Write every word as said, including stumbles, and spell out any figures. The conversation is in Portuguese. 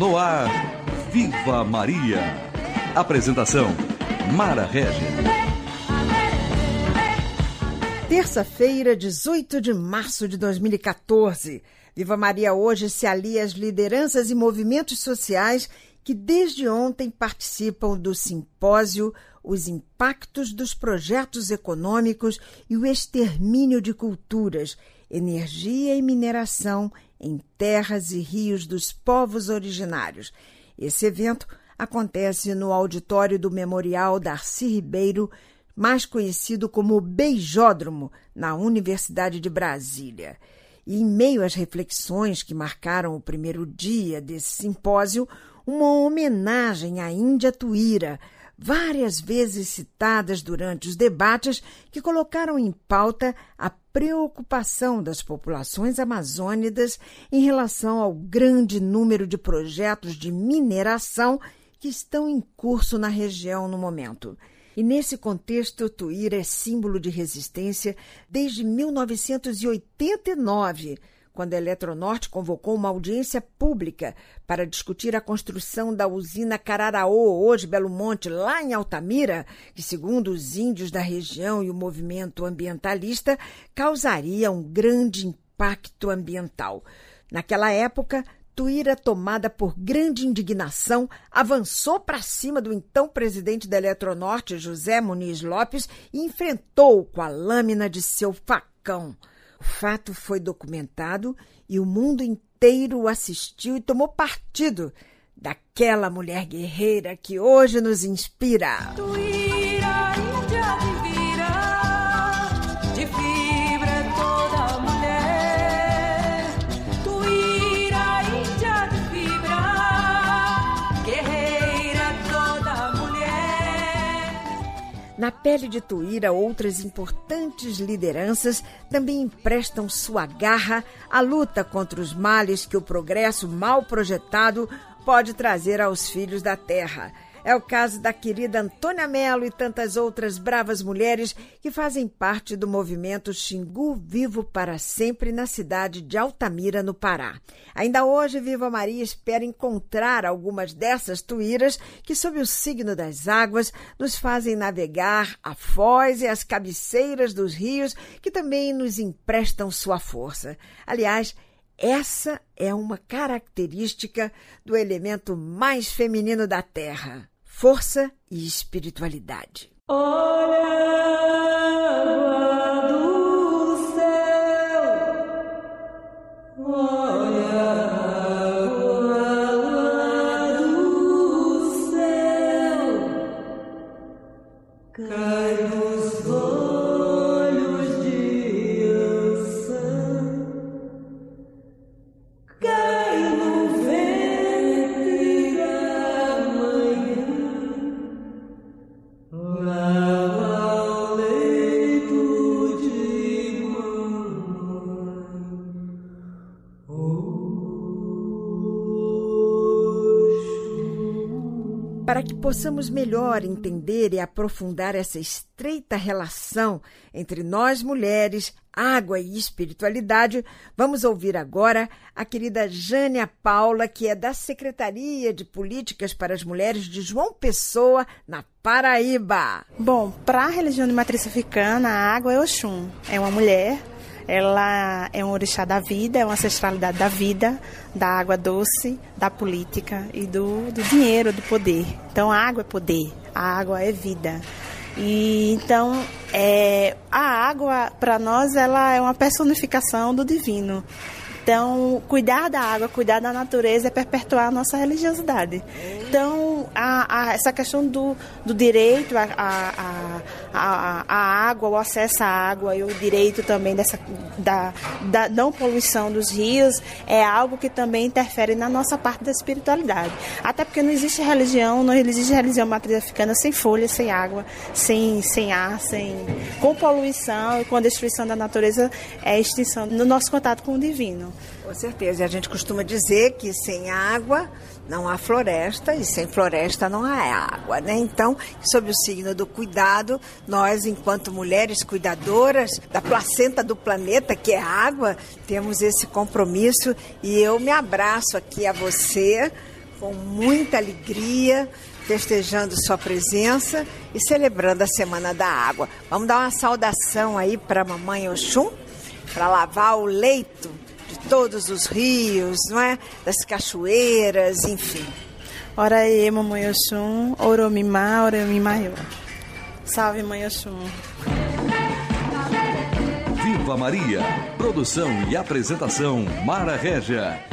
No ar, Viva Maria. Apresentação, Mara Regis. Terça-feira, dezoito de março de dois mil e quatorze. Viva Maria hoje se alia às lideranças e movimentos sociais que desde ontem participam do simpósio Os Impactos dos Projetos Econômicos e o Extermínio de Culturas, Energia e Mineração em Terras e Rios dos Povos Originários. Esse evento acontece no auditório do Memorial Darcy Ribeiro, mais conhecido como Beijódromo, na Universidade de Brasília. E em meio às reflexões que marcaram o primeiro dia desse simpósio, uma homenagem à Índia Tuíra, várias vezes citadas durante os debates que colocaram em pauta a preocupação das populações amazônicas em relação ao grande número de projetos de mineração que estão em curso na região no momento. E nesse contexto, Tuíra é símbolo de resistência desde mil novecentos e oitenta e nove, quando a Eletronorte convocou uma audiência pública para discutir a construção da usina Cararaô, hoje Belo Monte, lá em Altamira, que, segundo os índios da região e o movimento ambientalista, causaria um grande impacto ambiental. Naquela época, Tuíra, tomada por grande indignação, avançou para cima do então presidente da Eletronorte, José Muniz Lopes, e enfrentou-o com a lâmina de seu facão. O fato foi documentado e o mundo inteiro o assistiu e tomou partido daquela mulher guerreira que hoje nos inspira. Tuíra, índia divina, de fibra toda mulher. Tuíra, índia de fibra, guerreira toda mulher. Na pele de Tuíra, outras importantes lideranças também emprestam sua garra à luta contra os males que o progresso mal projetado pode trazer aos filhos da terra. É o caso da querida Antônia Melo e tantas outras bravas mulheres que fazem parte do movimento Xingu Vivo para Sempre na cidade de Altamira, no Pará. Ainda hoje, Viva Maria espera encontrar algumas dessas tuíras que, sob o signo das águas, nos fazem navegar a foz e as cabeceiras dos rios que também nos emprestam sua força. Aliás, essa é uma característica do elemento mais feminino da Terra: força e espiritualidade. Olha a água do céu, olha a água do céu, cai dos olhos de Ançã, cai no ventre da manhã, lava o leito de mamãe. Oxum. Para que possamos melhor entender e aprofundar essa estreita relação entre nós mulheres, água e espiritualidade, vamos ouvir agora a querida Jânia Paula, que é da Secretaria de Políticas para as Mulheres de João Pessoa, na Paraíba. Bom, para a religião de matriz africana, a água é Oxum, é uma mulher. Ela é um orixá da vida, é uma ancestralidade da vida, da água doce, da política e do, do dinheiro, do poder. Então, a água é poder, a água é vida. E então, é, a água, para nós, ela é uma personificação do divino. Então, cuidar da água, cuidar da natureza é perpetuar a nossa religiosidade. Então, a, a, essa questão do, do direito à a, a, a água, o acesso à água e o direito também dessa, da, da não poluição dos rios é algo que também interfere na nossa parte da espiritualidade. Até porque não existe religião, não existe religião matriz africana sem folha, sem água, sem, sem ar, sem, com poluição e com a destruição da natureza, é extinção no nosso contato com o divino. Com certeza, e a gente costuma dizer que sem água não há floresta e sem floresta não há água, né? Então, sob o signo do cuidado, nós, enquanto mulheres cuidadoras da placenta do planeta, que é a água, temos esse compromisso e eu me abraço aqui a você com muita alegria, festejando sua presença e celebrando a Semana da Água. Vamos dar uma saudação aí para a Mamãe Oxum, para lavar o leito de todos os rios, não é? Das cachoeiras, enfim. Ora aí, Mamãe Oxum, Oromimá, Oromimaiô. Salve, Mãe Oxum. Viva Maria! Produção e apresentação Mara Régia.